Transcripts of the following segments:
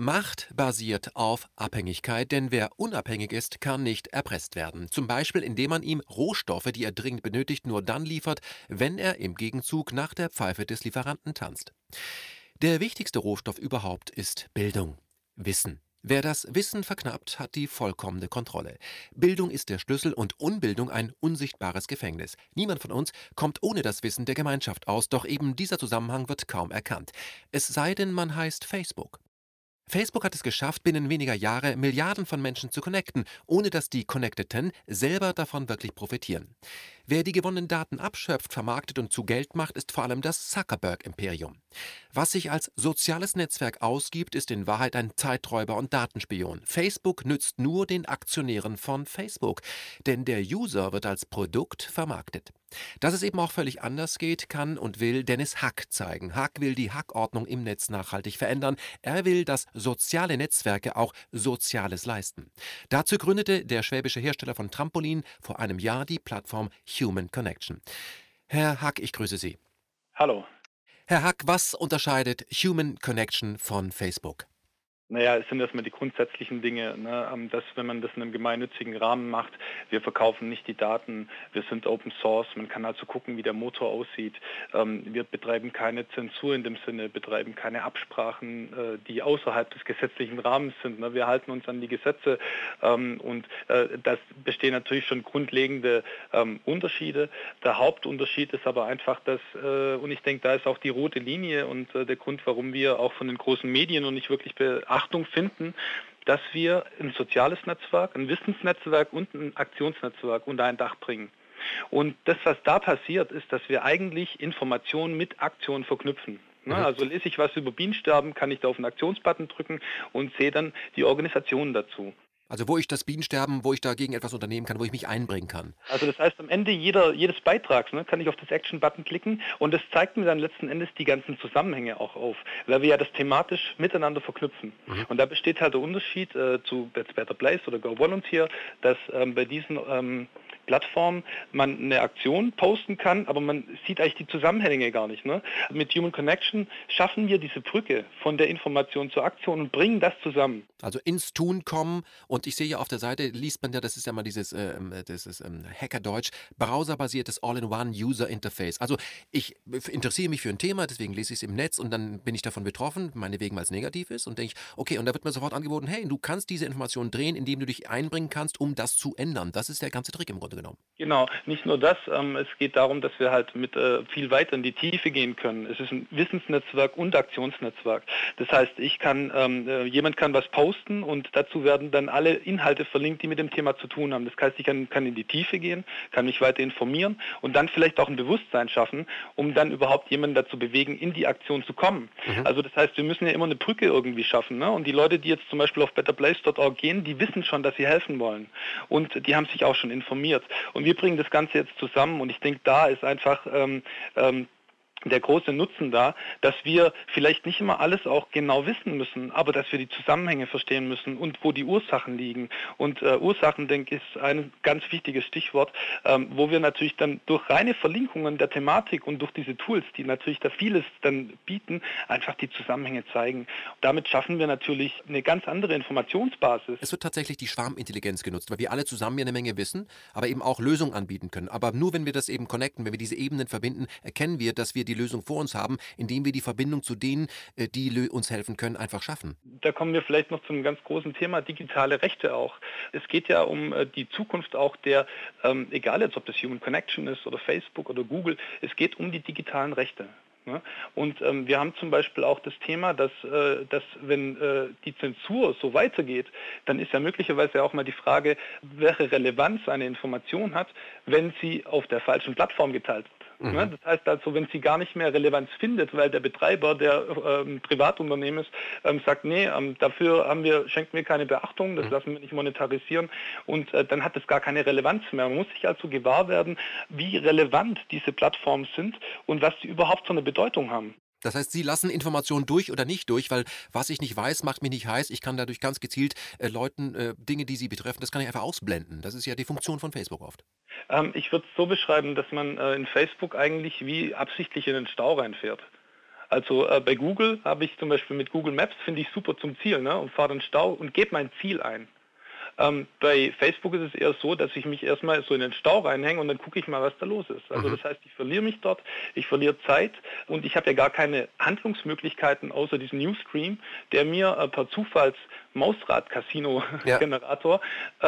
Macht basiert auf Abhängigkeit, denn wer unabhängig ist, kann nicht erpresst werden. Zum Beispiel, indem man ihm Rohstoffe, die er dringend benötigt, nur dann liefert, wenn er im Gegenzug nach der Pfeife des Lieferanten tanzt. Der wichtigste Rohstoff überhaupt ist Bildung, Wissen. Wer das Wissen verknappt, hat die vollkommene Kontrolle. Bildung ist der Schlüssel und Unbildung ein unsichtbares Gefängnis. Niemand von uns kommt ohne das Wissen der Gemeinschaft aus, doch eben dieser Zusammenhang wird kaum erkannt. Es sei denn, man heißt Facebook. Facebook hat es geschafft, binnen weniger Jahre Milliarden von Menschen zu connecten, ohne dass die Connecteden selber davon wirklich profitieren. Wer die gewonnenen Daten abschöpft, vermarktet und zu Geld macht, ist vor allem das Zuckerberg-Imperium. Was sich als soziales Netzwerk ausgibt, ist in Wahrheit ein Zeiträuber und Datenspion. Facebook nützt nur den Aktionären von Facebook, denn der User wird als Produkt vermarktet. Dass es eben auch völlig anders geht, kann und will Dennis Hack zeigen. Hack will die Hackordnung im Netz nachhaltig verändern. Er will, dass soziale Netzwerke auch Soziales leisten. Dazu gründete der schwäbische Hersteller von Trampolin vor einem Jahr die Plattform Human Connection. Herr Hack, ich grüße Sie. Hallo. Herr Hack, was unterscheidet Human Connection von Facebook? Naja, es sind erstmal die grundsätzlichen Dinge, ne? Dass, wenn man das in einem gemeinnützigen Rahmen macht, wir verkaufen nicht die Daten, wir sind Open Source, man kann also gucken, wie der Motor aussieht. Wir betreiben keine Zensur in dem Sinne, betreiben keine Absprachen, die außerhalb des gesetzlichen Rahmens sind. Ne? Wir halten uns an die Gesetze und das bestehen natürlich schon grundlegende Unterschiede. Der Hauptunterschied ist aber einfach, dass, und ich denke, da ist auch die rote Linie und der Grund, warum wir auch von den großen Medien noch nicht wirklich Beachtung finden, dass wir ein soziales Netzwerk, ein Wissensnetzwerk und ein Aktionsnetzwerk unter ein Dach bringen. Und das, was da passiert, ist, dass wir eigentlich Informationen mit Aktionen verknüpfen. Ne? Mhm. Also lese ich was über Bienensterben, kann ich da auf den Aktionsbutton drücken und sehe dann die Organisationen dazu. Also wo ich das Bienensterben, wo ich dagegen etwas unternehmen kann, wo ich mich einbringen kann. Also das heißt, am Ende jedes Beitrags kann ich auf das Action-Button klicken und das zeigt mir dann letzten Endes die ganzen Zusammenhänge auch auf, weil wir ja das thematisch miteinander verknüpfen. Mhm. Und da besteht halt der Unterschied zu It's Better Place oder Go Volunteer, dass bei diesen Plattformen man eine Aktion posten kann, aber man sieht eigentlich die Zusammenhänge gar nicht. Ne? Mit Human Connection schaffen wir diese Brücke von der Information zur Aktion und bringen das zusammen. Also ins Tun kommen und ich sehe ja auf der Seite, liest man ja, das ist ja mal dieses Hackerdeutsch, browserbasiertes All-in-One-User-Interface. Also ich interessiere mich für ein Thema, deswegen lese ich es im Netz und dann bin ich davon betroffen, meinetwegen, weil es negativ ist und denke ich, okay, und da wird mir sofort angeboten, hey, du kannst diese Information drehen, indem du dich einbringen kannst, um das zu ändern. Das ist der ganze Trick im Grunde genommen. Genau, nicht nur das, es geht darum, dass wir halt mit viel weiter in die Tiefe gehen können. Es ist ein Wissensnetzwerk und Aktionsnetzwerk. Das heißt, jemand kann was posten und dazu werden dann alle Inhalte verlinkt, die mit dem Thema zu tun haben. Das heißt, ich kann in die Tiefe gehen, kann mich weiter informieren und dann vielleicht auch ein Bewusstsein schaffen, um dann überhaupt jemanden dazu bewegen, in die Aktion zu kommen. Mhm. Also das heißt, wir müssen ja immer eine Brücke irgendwie schaffen. Ne? Und die Leute, die jetzt zum Beispiel auf betterplace.org gehen, die wissen schon, dass sie helfen wollen. Und die haben sich auch schon informiert. Und wir bringen das Ganze jetzt zusammen und ich denke, da ist einfach der große Nutzen da, dass wir vielleicht nicht immer alles auch genau wissen müssen, aber dass wir die Zusammenhänge verstehen müssen und wo die Ursachen liegen. Und Ursachen, denke ich, ist ein ganz wichtiges Stichwort, wo wir natürlich dann durch reine Verlinkungen der Thematik und durch diese Tools, die natürlich da vieles dann bieten, einfach die Zusammenhänge zeigen. Damit schaffen wir natürlich eine ganz andere Informationsbasis. Es wird tatsächlich die Schwarmintelligenz genutzt, weil wir alle zusammen ja eine Menge wissen, aber eben auch Lösungen anbieten können. Aber nur wenn wir das eben connecten, wenn wir diese Ebenen verbinden, erkennen wir, dass wir die Lösung vor uns haben, indem wir die Verbindung zu denen, die uns helfen können, einfach schaffen. Da kommen wir vielleicht noch zu einem ganz großen Thema, digitale Rechte auch. Es geht ja um die Zukunft auch egal jetzt ob das Human Connection ist oder Facebook oder Google, es geht um die digitalen Rechte. Ne? Und wir haben zum Beispiel auch das Thema, dass wenn die Zensur so weitergeht, dann ist ja möglicherweise auch mal die Frage, welche Relevanz eine Information hat, wenn sie auf der falschen Plattform geteilt wird. Ne? Mhm. Das heißt also, wenn sie gar nicht mehr Relevanz findet, weil der Betreiber, der Privatunternehmen ist, sagt, nee, dafür schenken wir keine Beachtung, das Mhm. lassen wir nicht monetarisieren und dann hat das gar keine Relevanz mehr. Man muss sich also gewahr werden, wie relevant diese Plattformen sind und was sie überhaupt für eine Bedeutung haben. Das heißt, Sie lassen Informationen durch oder nicht durch, weil was ich nicht weiß, macht mich nicht heiß. Ich kann dadurch ganz gezielt Leuten Dinge, die sie betreffen, das kann ich einfach ausblenden. Das ist ja die Funktion von Facebook oft. Ich würde es so beschreiben, dass man in Facebook eigentlich wie absichtlich in den Stau reinfährt. Also bei Google habe ich zum Beispiel mit Google Maps, finde ich super zum Ziel, ne? Und fahre den Stau und gebe mein Ziel ein. Bei Facebook ist es eher so, dass ich mich erstmal so in den Stau reinhänge und dann gucke ich mal, was da los ist. Also Mhm. das heißt, ich verliere mich dort, ich verliere Zeit und ich habe ja gar keine Handlungsmöglichkeiten außer diesem Newsstream, der mir per Ja. Zufalls-Mausrad-Casino-Generator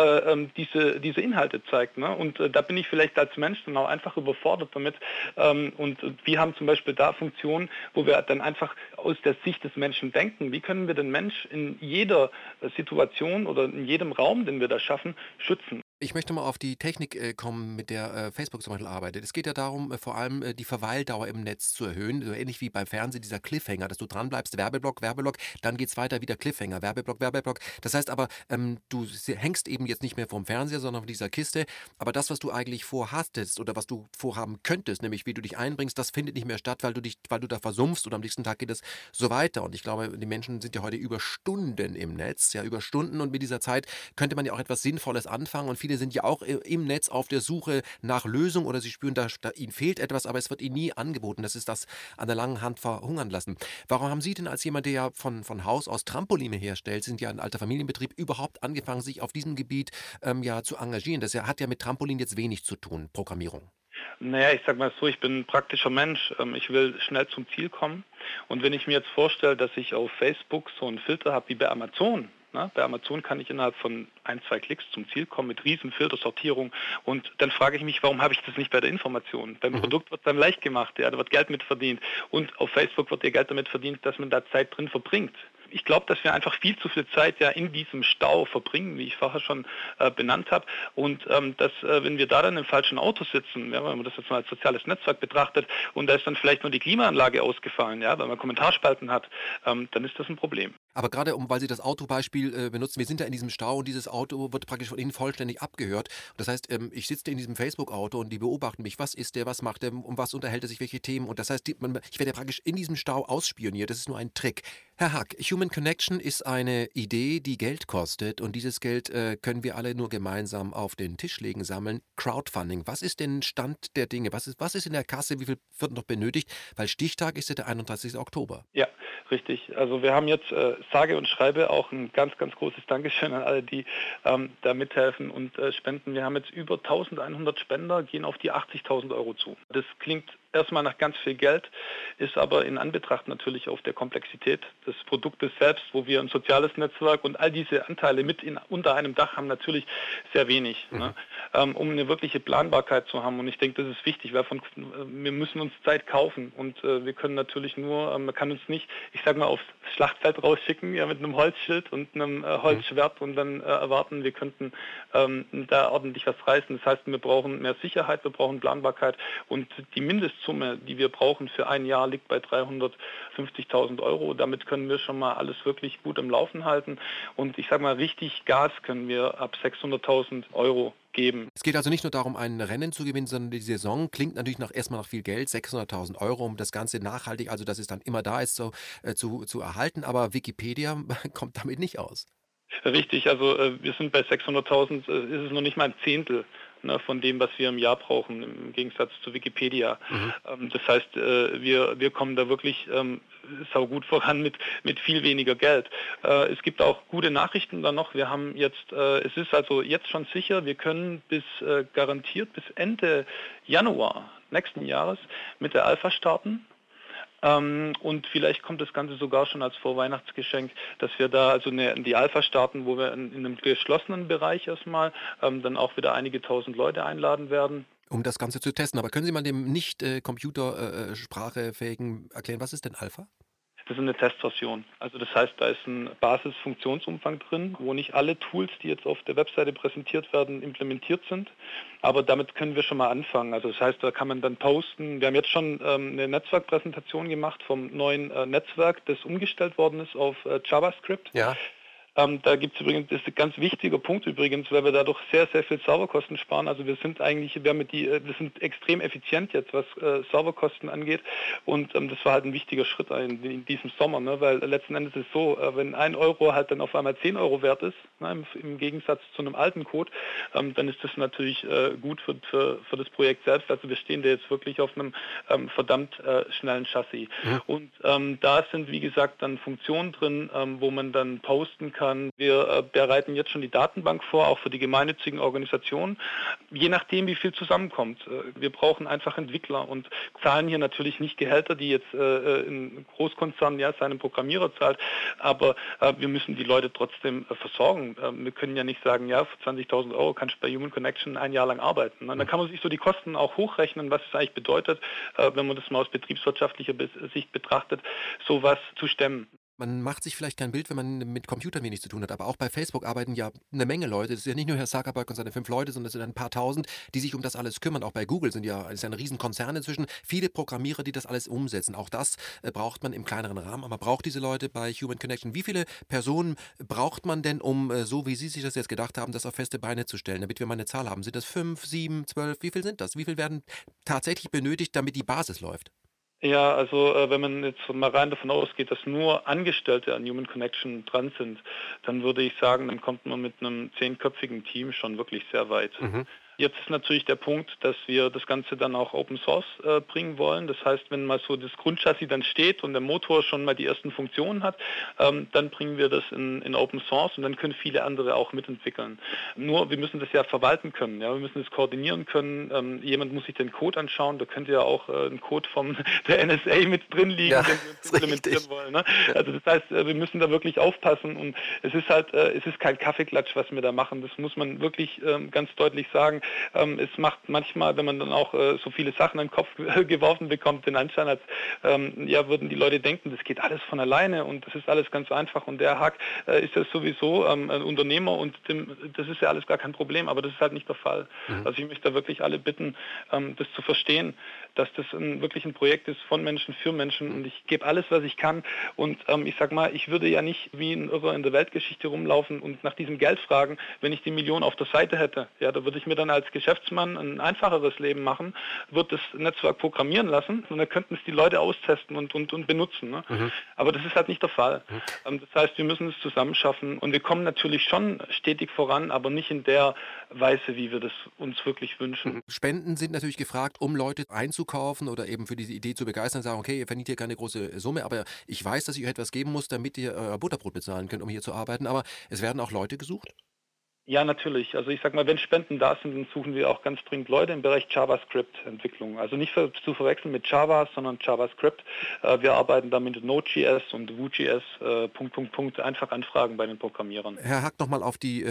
diese Inhalte zeigt. Ne? Und da bin ich vielleicht als Mensch dann auch einfach überfordert damit. Und wir haben zum Beispiel da Funktionen, wo wir dann einfach aus der Sicht des Menschen denken. Wie können wir den Mensch in jeder Situation oder in jedem Raum, den wir da schaffen, schützen? Ich möchte mal auf die Technik kommen, mit der Facebook zum Beispiel arbeitet. Es geht ja darum, vor allem die Verweildauer im Netz zu erhöhen. So ähnlich wie beim Fernsehen dieser Cliffhanger, dass du dranbleibst, Werbeblock, Werbeblock, dann geht's weiter, wieder Cliffhanger, Werbeblock, Werbeblock. Das heißt aber, du hängst eben jetzt nicht mehr vorm Fernseher, sondern vor dieser Kiste. Aber das, was du eigentlich vorhattest oder was du vorhaben könntest, nämlich wie du dich einbringst, das findet nicht mehr statt, weil du da versumpfst und am nächsten Tag geht es so weiter. Und ich glaube, die Menschen sind ja heute über Stunden im Netz, ja, über Stunden und mit dieser Zeit könnte man ja auch etwas Sinnvolles anfangen und viele sind ja auch im Netz auf der Suche nach Lösung oder sie spüren, ihnen fehlt etwas, aber es wird ihnen nie angeboten. Das ist das an der langen Hand verhungern lassen. Warum haben Sie denn als jemand, der ja von Haus aus Trampoline herstellt, sind ja ein alter Familienbetrieb, überhaupt angefangen, sich auf diesem Gebiet ja zu engagieren? Hat ja mit Trampolin jetzt wenig zu tun, Programmierung. Naja, ich sag mal so, ich bin ein praktischer Mensch. Ich will schnell zum Ziel kommen. Und wenn ich mir jetzt vorstelle, dass ich auf Facebook so einen Filter habe wie bei Amazon, ne? Bei Amazon kann ich innerhalb von 1, 2 Klicks zum Ziel kommen mit riesen Filtersortierung. Und dann frage ich mich, warum habe ich das nicht bei der Information? Beim Mhm. Produkt wird es dann leicht gemacht, ja, da wird Geld mit verdient. Und auf Facebook wird ihr Geld damit verdient, dass man da Zeit drin verbringt. Ich glaube, dass wir einfach viel zu viel Zeit ja in diesem Stau verbringen, wie ich vorher schon benannt habe. Und wenn wir da dann im falschen Auto sitzen, ja, wenn man das jetzt mal als soziales Netzwerk betrachtet und da ist dann vielleicht nur die Klimaanlage ausgefallen, ja, weil man Kommentarspalten hat, dann ist das ein Problem. Aber gerade weil Sie das Autobeispiel benutzen, wir sind ja in diesem Stau und dieses Auto wird praktisch von Ihnen vollständig abgehört. Das heißt, ich sitze in diesem Facebook-Auto und die beobachten mich. Was ist der, was macht der, um was unterhält er sich, welche Themen? Und das heißt, ich werde ja praktisch in diesem Stau ausspioniert. Das ist nur ein Trick. Herr Hack, Human Connection ist eine Idee, die Geld kostet und dieses Geld können wir alle nur gemeinsam auf den Tisch legen, sammeln. Crowdfunding, was ist denn Stand der Dinge? Was ist in der Kasse? Wie viel wird noch benötigt? Weil Stichtag ist ja der 31. Oktober. Ja, richtig. Also wir haben jetzt sage und schreibe auch ein ganz, ganz großes Dankeschön an alle, die da mithelfen und spenden. Wir haben jetzt über 1100 Spender, gehen auf die 80.000 Euro zu. Das klingt erstmal nach ganz viel Geld, ist aber in Anbetracht natürlich auf der Komplexität des Produktes selbst, wo wir ein soziales Netzwerk und all diese Anteile unter einem Dach haben, natürlich sehr wenig, Mhm. ne? Um eine wirkliche Planbarkeit zu haben. Und ich denke, das ist wichtig, weil wir müssen uns Zeit kaufen und wir können natürlich nur, man kann uns nicht, ich sag mal, aufs Schlachtfeld rausschicken, ja, mit einem Holzschild und einem Mhm. Holzschwert und dann erwarten, wir könnten da ordentlich was reißen. Das heißt, wir brauchen mehr Sicherheit, wir brauchen Planbarkeit und die Mindestsumme, die wir brauchen für ein Jahr, liegt bei 350.000 Euro. Damit können wir schon mal alles wirklich gut im Laufen halten und ich sag mal, richtig Gas können wir ab 600.000 Euro geben. Es geht also nicht nur darum, ein Rennen zu gewinnen, sondern die Saison klingt natürlich erstmal nach viel Geld, 600.000 Euro, um das Ganze nachhaltig, also dass es dann immer da ist, so, zu erhalten. Aber Wikipedia kommt damit nicht aus. Richtig, also wir sind bei 600.000, ist es noch nicht mal ein Zehntel, ne, von dem, was wir im Jahr brauchen, im Gegensatz zu Wikipedia. Mhm. Das heißt, wir kommen da wirklich saugut voran mit viel weniger Geld. Es gibt auch gute Nachrichten dann noch. Wir haben jetzt, es ist also jetzt schon sicher, wir können garantiert bis Ende Januar nächsten Jahres mit der Alpha starten. Und vielleicht kommt das Ganze sogar schon als Vorweihnachtsgeschenk, dass wir da also die Alpha starten, wo wir in einem geschlossenen Bereich erstmal dann auch wieder einige tausend Leute einladen werden. Um das Ganze zu testen. Aber können Sie mal dem nicht computersprachefähigen erklären, was ist denn Alpha? Das ist eine Testversion. Also das heißt, da ist ein Basisfunktionsumfang drin, wo nicht alle Tools, die jetzt auf der Webseite präsentiert werden, implementiert sind. Aber damit können wir schon mal anfangen. Also das heißt, da kann man dann posten. Wir haben jetzt schon eine Netzwerkpräsentation gemacht vom neuen Netzwerk, das umgestellt worden ist auf JavaScript. Ja. Da gibt es übrigens, das ist ein ganz wichtiger Punkt übrigens, weil wir dadurch sehr, sehr viel Serverkosten sparen. Also wir sind extrem effizient jetzt, was Serverkosten angeht. Und das war halt ein wichtiger Schritt in diesem Sommer, ne? Weil letzten Endes ist es so, wenn 1 € halt dann auf einmal 10 € wert ist, ne? Im Gegensatz zu einem alten Code, dann ist das natürlich gut für das Projekt selbst. Also wir stehen da jetzt wirklich auf einem verdammt schnellen Chassis. Mhm. Und da sind, wie gesagt, dann Funktionen drin, wo man dann posten kann. Wir bereiten jetzt schon die Datenbank vor, auch für die gemeinnützigen Organisationen, je nachdem, wie viel zusammenkommt. Wir brauchen einfach Entwickler und zahlen hier natürlich nicht Gehälter, die jetzt ein Großkonzern seinem Programmierer zahlt, aber wir müssen die Leute trotzdem versorgen. Wir können ja nicht sagen, ja, für 20.000 € kannst du bei Human Connection ein Jahr lang arbeiten. Dann kann man sich so die Kosten auch hochrechnen, was es eigentlich bedeutet, wenn man das mal aus betriebswirtschaftlicher Sicht betrachtet, sowas zu stemmen. Man macht sich vielleicht kein Bild, wenn man mit Computern wenig zu tun hat, aber auch bei Facebook arbeiten ja eine Menge Leute. Das ist ja nicht nur Herr Zuckerberg und seine 5 Leute, sondern es sind ein paar Tausend, die sich um das alles kümmern. Auch bei Google ist ja ein Riesenkonzern inzwischen. Viele Programmierer, die das alles umsetzen. Auch das braucht man im kleineren Rahmen, aber man braucht diese Leute bei Human Connection. Wie viele Personen braucht man denn, um, so wie Sie sich das jetzt gedacht haben, das auf feste Beine zu stellen, damit wir mal eine Zahl haben? Sind das 5, 7, 12? Wie viel sind das? Wie viel werden tatsächlich benötigt, damit die Basis läuft? Ja, also wenn man jetzt mal rein davon ausgeht, dass nur Angestellte an Human Connection dran sind, dann würde ich sagen, dann kommt man mit einem 10-köpfigen Team schon wirklich sehr weit. Mhm. Jetzt ist natürlich der Punkt, dass wir das Ganze dann auch Open Source bringen wollen. Das heißt, wenn mal so das Grundchassis dann steht und der Motor schon mal die ersten Funktionen hat, dann bringen wir das in Open Source und dann können viele andere auch mitentwickeln. Nur, wir müssen das ja verwalten können. Ja? Wir müssen es koordinieren können. Jemand muss sich den Code anschauen. Da könnte ja auch ein Code von der NSA mit drin liegen, Ja, den wir uns ist implementieren richtig. wollen. Ne? Also das heißt, wir müssen da wirklich aufpassen und es ist halt, es ist kein Kaffeeklatsch, was wir da machen. Das muss man wirklich ganz deutlich sagen. Es macht manchmal, wenn man dann auch so viele Sachen in den Kopf geworfen bekommt, den Anschein, als würden die Leute denken, das geht alles von alleine und das ist alles ganz einfach und der Hack ist ja sowieso ein Unternehmer und das ist ja alles gar kein Problem, aber das ist halt nicht der Fall. Mhm. Also ich möchte da wirklich alle bitten, das zu verstehen, dass das wirklich ein Projekt ist von Menschen für Menschen und ich gebe alles, was ich kann und ich sag mal, ich würde ja nicht wie ein Irrer in der Weltgeschichte rumlaufen und nach diesem Geld fragen, wenn ich die Million auf der Seite hätte. Ja, da würde ich mir dann als Geschäftsmann ein einfacheres Leben machen, würde das Netzwerk programmieren lassen und dann könnten es die Leute austesten und benutzen. Ne? Mhm. Aber das ist halt nicht der Fall. Mhm. Das heißt, wir müssen es zusammen schaffen und wir kommen natürlich schon stetig voran, aber nicht in der Weise, wie wir das uns wirklich wünschen. Mhm. Spenden sind natürlich gefragt, um Leute einzukaufen oder eben für diese Idee zu begeistern und sagen, okay, ihr verdient hier keine große Summe, aber ich weiß, dass ich euch etwas geben muss, damit ihr euer Butterbrot bezahlen könnt, um hier zu arbeiten. Aber es werden auch Leute gesucht. Ja, natürlich. Also ich sag mal, wenn Spenden da sind, dann suchen wir auch ganz dringend Leute im Bereich JavaScript-Entwicklung. Also nicht zu verwechseln mit Java, sondern JavaScript. Wir arbeiten da mit Node.js und Vue.js, einfach Anfragen bei den Programmierern. Herr Hack, nochmal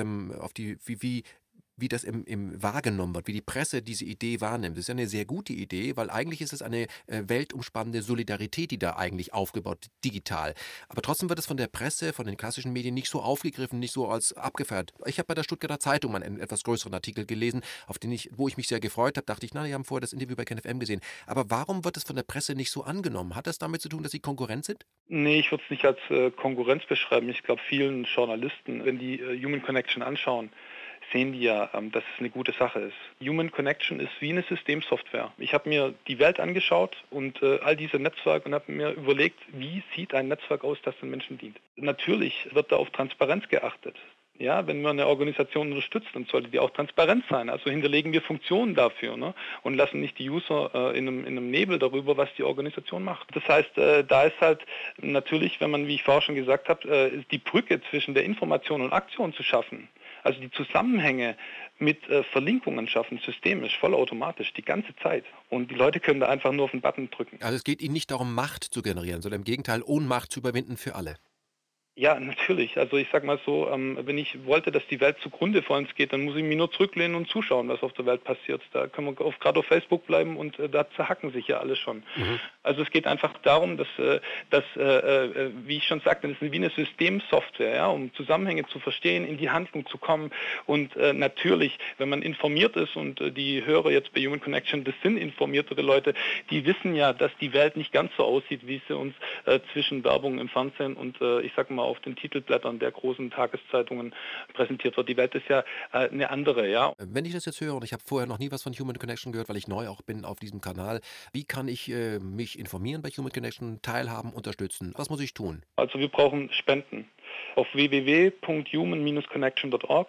wie das im wahrgenommen wird, wie die Presse diese Idee wahrnimmt. Das ist ja eine sehr gute Idee, weil eigentlich ist es eine weltumspannende Solidarität, die da eigentlich aufgebaut, digital. Aber trotzdem wird es von der Presse, von den klassischen Medien nicht so aufgegriffen, nicht so als abgefeiert. Ich habe bei der Stuttgarter Zeitung mal einen etwas größeren Artikel gelesen, wo ich mich sehr gefreut habe, dachte ich, na, die haben vorher das Interview bei KenFM gesehen. Aber warum wird es von der Presse nicht so angenommen? Hat das damit zu tun, dass sie Konkurrent sind? Nee, ich würde es nicht als Konkurrenz beschreiben. Ich glaube, vielen Journalisten, wenn die Human Connection anschauen, sehen die ja, dass es eine gute Sache ist. Human Connection ist wie eine Systemsoftware. Ich habe mir die Welt angeschaut und all diese Netzwerke und habe mir überlegt, wie sieht ein Netzwerk aus, das den Menschen dient. Natürlich wird da auf Transparenz geachtet. Ja, wenn man eine Organisation unterstützt, dann sollte die auch transparent sein. Also hinterlegen wir Funktionen dafür, ne? Und lassen nicht die User in einem Nebel darüber, was die Organisation macht. Das heißt, da ist halt natürlich, wenn man, wie ich vorher schon gesagt habe, die Brücke zwischen der Information und Aktion zu schaffen. Also die Zusammenhänge mit Verlinkungen schaffen, systemisch, vollautomatisch, die ganze Zeit. Und die Leute können da einfach nur auf den Button drücken. Also es geht Ihnen nicht darum, Macht zu generieren, sondern im Gegenteil, Ohnmacht zu überwinden für alle. Ja, natürlich. Also ich sag mal so, wenn ich wollte, dass die Welt zugrunde vor uns geht, dann muss ich mich nur zurücklehnen und zuschauen, was auf der Welt passiert. Da können wir gerade auf Facebook bleiben und da zerhacken sich ja alle schon. Mhm. Also es geht einfach darum, dass wie ich schon sagte, das ist wie eine Systemsoftware, ja, um Zusammenhänge zu verstehen, in die Handlung zu kommen. Und natürlich, wenn man informiert ist und die Hörer jetzt bei Human Connection, das sind informiertere Leute, die wissen ja, dass die Welt nicht ganz so aussieht, wie sie uns zwischen Werbung im Fernsehen und ich sag mal immer auf den Titelblättern der großen Tageszeitungen präsentiert wird. Die Welt ist ja eine andere, ja. Wenn ich das jetzt höre und ich habe vorher noch nie was von Human Connection gehört, weil ich neu auch bin auf diesem Kanal, wie kann ich mich informieren bei Human Connection, teilhaben, unterstützen? Was muss ich tun? Also wir brauchen Spenden. Auf www.human-connection.org,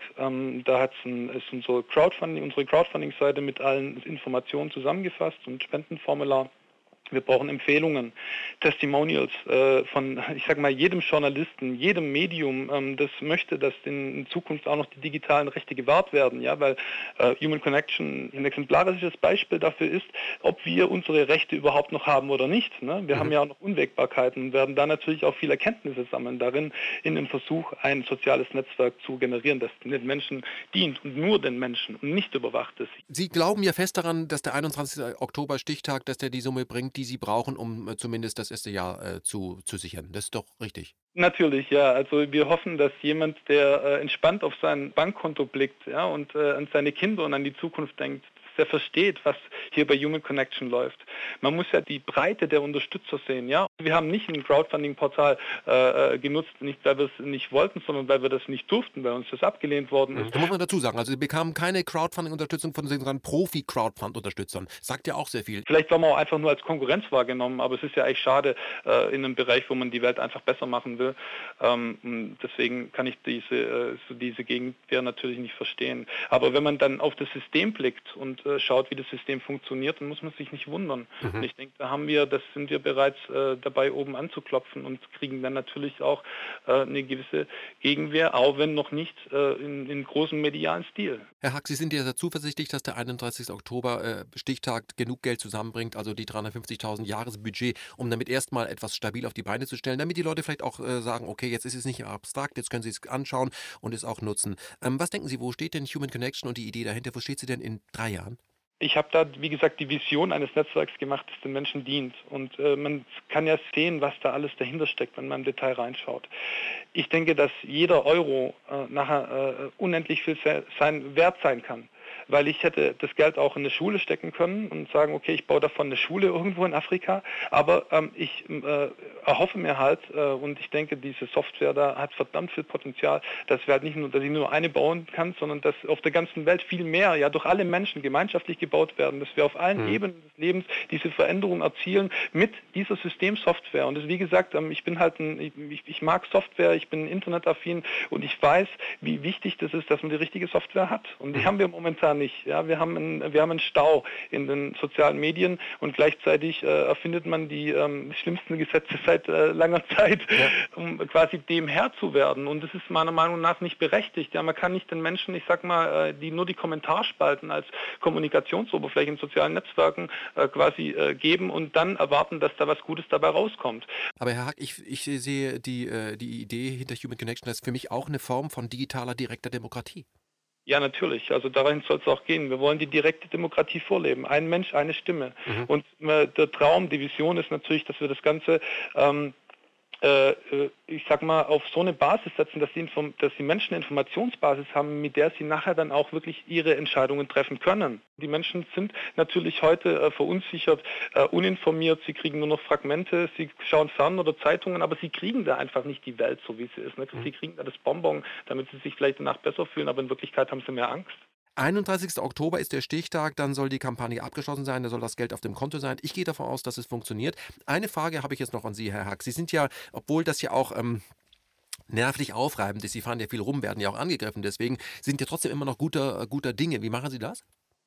ist unsere Crowdfunding-Seite mit allen Informationen zusammengefasst und Spendenformular. Wir brauchen Empfehlungen, Testimonials von, ich sage mal, jedem Journalisten, jedem Medium, das möchte, dass in Zukunft auch noch die digitalen Rechte gewahrt werden, ja, weil Human Connection ein exemplarisches Beispiel dafür ist, ob wir unsere Rechte überhaupt noch haben oder nicht. Ne? Wir haben ja auch noch Unwägbarkeiten und werden da natürlich auch viel Erkenntnisse sammeln darin, in dem Versuch, ein soziales Netzwerk zu generieren, das den Menschen dient und nur den Menschen und nicht überwacht ist. Sie glauben ja fest daran, dass der 21. Oktober Stichtag, dass der die Summe bringt, die Sie brauchen, um zumindest das erste Jahr zu sichern. Das ist doch richtig. Natürlich, ja. Also wir hoffen, dass jemand, der entspannt auf sein Bankkonto blickt, ja, und an seine Kinder und an die Zukunft denkt, der versteht, was hier bei Human Connection läuft. Man muss ja die Breite der Unterstützer sehen, ja. Wir haben nicht ein Crowdfunding-Portal genutzt, nicht weil wir es nicht wollten, sondern weil wir das nicht durften, weil uns das abgelehnt worden ist. Da muss man dazu sagen, also Sie bekamen keine Crowdfunding-Unterstützung von sogenannten Profi-Crowdfund-Unterstützern. Sagt ja auch sehr viel. Vielleicht waren wir auch einfach nur als Konkurrenz wahrgenommen, aber es ist ja eigentlich schade in einem Bereich, wo man die Welt einfach besser machen will. Deswegen kann ich diese Gegenwehr natürlich nicht verstehen. Aber wenn man dann auf das System blickt und schaut, wie das System funktioniert, dann muss man sich nicht wundern. Und ich denke, sind wir bereits dabei, oben anzuklopfen und kriegen dann natürlich auch eine gewisse Gegenwehr, auch wenn noch nicht in großem medialen Stil. Herr Hack, Sie sind ja sehr zuversichtlich, dass der 31. Oktober Stichtag genug Geld zusammenbringt, also die 350.000 Jahresbudget, um damit erstmal etwas stabil auf die Beine zu stellen, damit die Leute vielleicht auch sagen, okay, jetzt ist es nicht abstrakt, jetzt können Sie es anschauen und es auch nutzen. Was denken Sie, wo steht denn Human Connection und die Idee dahinter? Wo steht sie denn in 3 Jahren? Ich habe da, wie gesagt, die Vision eines Netzwerks gemacht, das den Menschen dient. Und man kann ja sehen, was da alles dahinter steckt, wenn man im Detail reinschaut. Ich denke, dass jeder Euro nachher unendlich viel wert sein kann. Weil ich hätte das Geld auch in eine Schule stecken können und sagen, okay, ich baue davon eine Schule irgendwo in Afrika, aber ich erhoffe mir halt, und ich denke, diese Software da hat verdammt viel Potenzial, dass ich nur eine bauen kann, sondern dass auf der ganzen Welt viel mehr, ja, durch alle Menschen gemeinschaftlich gebaut werden, dass wir auf allen Ebenen des Lebens diese Veränderung erzielen mit dieser Systemsoftware. Und das, wie gesagt, ich bin halt ich mag Software, ich bin internetaffin und ich weiß, wie wichtig das ist, dass man die richtige Software hat. Und die haben wir momentan nicht. Ja, wir haben einen Stau in den sozialen Medien und gleichzeitig erfindet man die schlimmsten Gesetze seit langer Zeit, um quasi dem Herr zu werden. Und das ist meiner Meinung nach nicht berechtigt. Ja, man kann nicht den Menschen, ich sag mal, die nur die Kommentarspalten als Kommunikationsoberfläche in sozialen Netzwerken quasi geben und dann erwarten, dass da was Gutes dabei rauskommt. Aber Herr Hack, ich sehe die Idee hinter Human Connection als für mich auch eine Form von digitaler, direkter Demokratie. Ja, natürlich. Also dahin soll es auch gehen. Wir wollen die direkte Demokratie vorleben. Ein Mensch, eine Stimme. Und der Traum, die Vision ist natürlich, dass wir das Ganze ich sag mal, auf so eine Basis setzen, dass die Menschen eine Informationsbasis haben, mit der sie nachher dann auch wirklich ihre Entscheidungen treffen können. Die Menschen sind natürlich heute verunsichert, uninformiert, sie kriegen nur noch Fragmente, sie schauen Fern- oder Zeitungen, aber sie kriegen da einfach nicht die Welt, so wie sie ist. Ne? Sie kriegen da das Bonbon, damit sie sich vielleicht danach besser fühlen, aber in Wirklichkeit haben sie mehr Angst. 31. Oktober ist der Stichtag, dann soll die Kampagne abgeschlossen sein, da soll das Geld auf dem Konto sein. Ich gehe davon aus, dass es funktioniert. Eine Frage habe ich jetzt noch an Sie, Herr Hack. Sie sind ja, obwohl das ja auch nervlich aufreibend ist, Sie fahren ja viel rum, werden ja auch angegriffen, deswegen sind ja trotzdem immer noch guter Dinge. Wie machen Sie das?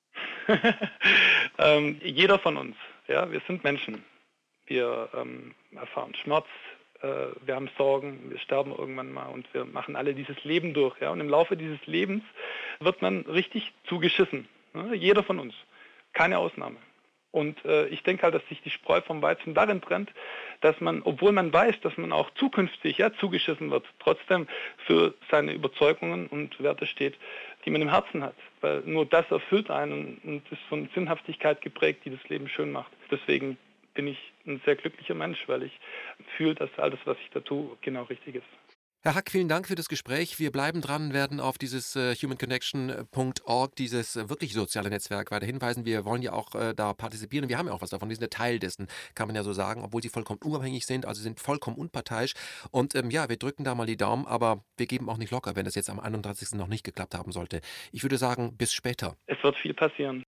Jeder von uns, ja, wir sind Menschen. Wir erfahren Schmerz, wir haben Sorgen, wir sterben irgendwann mal und wir machen alle dieses Leben durch. Ja? Und im Laufe dieses Lebens wird man richtig zugeschissen. Ne? Jeder von uns. Keine Ausnahme. Und ich denke halt, dass sich die Spreu vom Weizen darin trennt, dass man, obwohl man weiß, dass man auch zukünftig zugeschissen wird, trotzdem für seine Überzeugungen und Werte steht, die man im Herzen hat. Weil nur das erfüllt einen und ist von Sinnhaftigkeit geprägt, die das Leben schön macht. Deswegen bin ich ein sehr glücklicher Mensch, weil ich fühle, dass alles, was ich da tue, genau richtig ist. Herr Hack, vielen Dank für das Gespräch. Wir bleiben dran, werden auf dieses humanconnection.org, dieses wirklich soziale Netzwerk weiter hinweisen. Wir wollen ja auch da partizipieren und wir haben ja auch was davon. Wir sind ja Teil dessen, kann man ja so sagen, obwohl sie vollkommen unabhängig sind, also sind vollkommen unparteiisch. Und ja, wir drücken da mal die Daumen, aber wir geben auch nicht locker, wenn das jetzt am 31. noch nicht geklappt haben sollte. Ich würde sagen, bis später. Es wird viel passieren.